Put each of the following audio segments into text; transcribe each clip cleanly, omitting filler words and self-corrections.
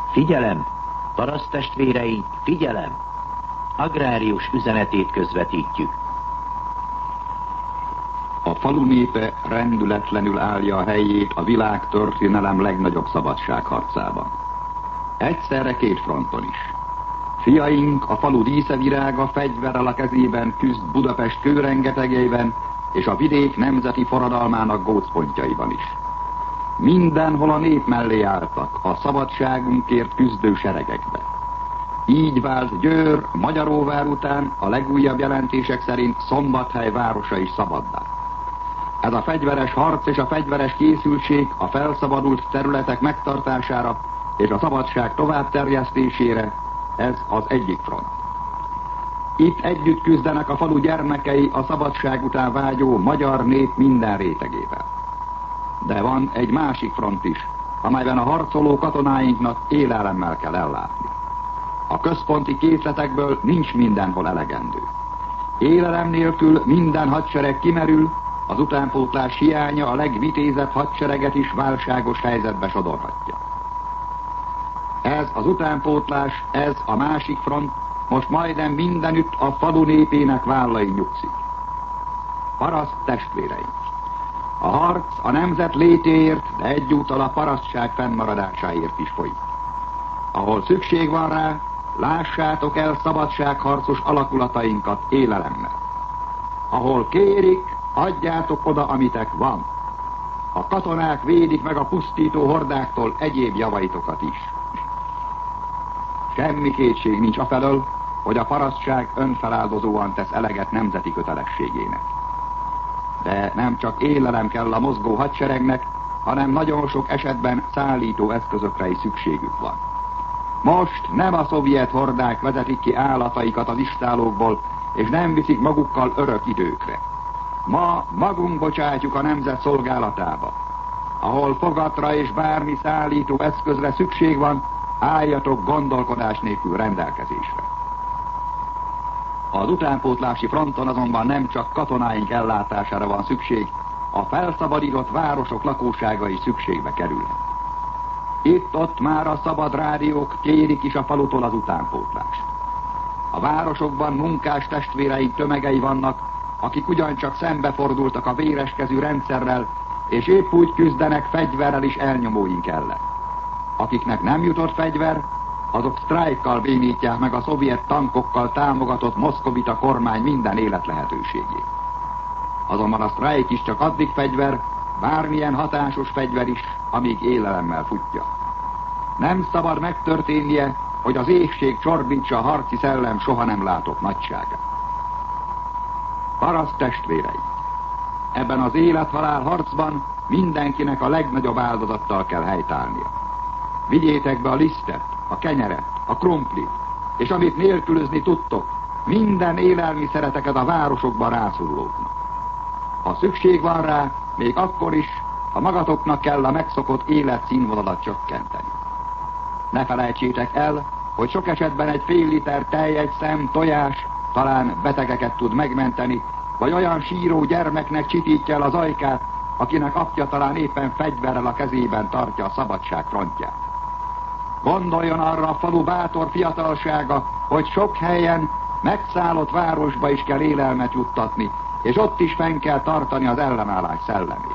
Figyelem! Paraszttestvérei, figyelem! Agrárius üzenetét közvetítjük. A falu népe rendületlenül állja a helyét a világ történelem legnagyobb szabadságharcában. Egyszerre két fronton is. Fiaink, a falu díszevirága fegyverrel a kezében küzd Budapest kőrengetegeiben és a vidék nemzeti forradalmának gócpontjaiban is. Mindenhol a nép mellé álltak, a szabadságunkért küzdő seregekbe. Így vált Győr Magyaróvár után a legújabb jelentések szerint Szombathely városa is szabaddá. Ez a fegyveres harc és a fegyveres készültség a felszabadult területek megtartására és a szabadság továbbterjesztésére, ez az egyik front. Itt együtt küzdenek a falu gyermekei a szabadság után vágyó magyar nép minden rétegével. De van egy másik front is, amelyben a harcoló katonáinknak élelemmel kell ellátni. A központi készletekből nincs mindenhol elegendő. Élelem nélkül minden hadsereg kimerül, az utánpótlás hiánya a legvitézebb hadsereget is válságos helyzetbe sodorhatja. Ez az utánpótlás, ez a másik front most majdnem mindenütt a falu népének vállain nyugszik. Paraszt testvéreink! A harc a nemzet létéért, de egyúttal a parasztság fennmaradásáért is folyik. Ahol szükség van rá, lássátok el szabadságharcos alakulatainkat élelemmel. Ahol kérik, adjátok oda, amitek van. A katonák védik meg a pusztító hordáktól egyéb javaitokat is. Semmi kétség nincs afelől, hogy a parasztság önfeláldozóan tesz eleget nemzeti kötelességének. De nem csak élelem kell a mozgó hadseregnek, hanem nagyon sok esetben szállító eszközökre is szükségük van. Most nem a szovjet hordák vezetik ki állataikat az istállókból, és nem viszik magukkal örök időkre. Ma magunk bocsátjuk a nemzet szolgálatába. Ahol fogatra és bármi szállító eszközre szükség van, álljatok gondolkodás nélkül rendelkezésre. Az utánpótlási fronton azonban nem csak katonáink ellátására van szükség, a felszabadított városok lakósága is szükségbe kerülnek. Itt-ott már a szabad rádiók kérik is a falutól az utánpótlást. A városokban munkás testvéreink tömegei vannak, akik ugyancsak szembefordultak a véreskezű rendszerrel, és épp úgy küzdenek fegyverrel is elnyomóink ellen. Akiknek nem jutott fegyver, azok sztrájkkal bénítják meg a szovjet tankokkal támogatott moszkovita kormány minden életlehetőségét. Azonban a sztrájk is csak addig fegyver, bármilyen hatásos fegyver is, amíg élelemmel futja. Nem szabad megtörténnie, hogy az éhség csorbítsa a harci szellem soha nem látott nagyságát. Paraszt testvérei! Ebben az élet-halál harcban mindenkinek a legnagyobb áldozattal kell helytállnia. Vigyétek be a lisztet, a kenyeret, a krumplit, és amit nélkülözni tudtok, minden élelmiszereteket a városokban rászorulóknak. Ha szükség van rá, még akkor is, ha magatoknak kell a megszokott életszínvonalat csökkenteni. Ne felejtsétek el, hogy sok esetben egy fél liter tej, egy szem tojás talán betegeket tud megmenteni, vagy olyan síró gyermeknek csitítja el az ajkát, akinek apja talán éppen fegyverrel a kezében tartja a szabadság frontját. Gondoljon arra a falu bátor fiatalsága, hogy sok helyen megszállott városba is kell élelmet juttatni, és ott is fenn kell tartani az ellenállás szellemét.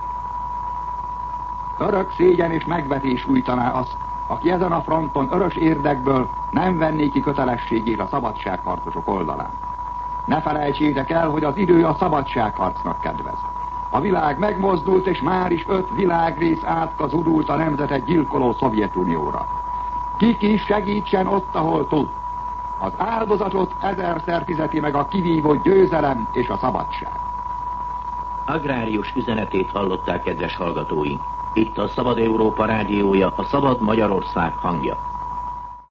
Örök szégyen és megvetés sújtaná azt, aki ezen a fronton örös érdekből nem venné ki kötelességét a szabadságharcosok oldalán. Ne felejtsétek el, hogy az idő a szabadságharcnak kedvez. A világ megmozdult, és már is 5 világrész átkazudult a nemzetet gyilkoló Szovjetunióra. Ki segítsen ott, ahol tud. Az áldozatot 1000-szer fizeti meg a kivívott győzelem és a szabadság. Agrárius üzenetét hallották, kedves hallgatóink. Itt a Szabad Európa rádiója, a Szabad Magyarország hangja.